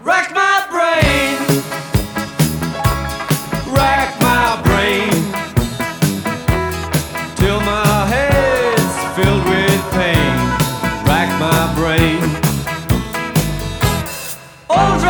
Rack my brain, rack my brain, till my head's filled with pain. Rack my brain. Oh,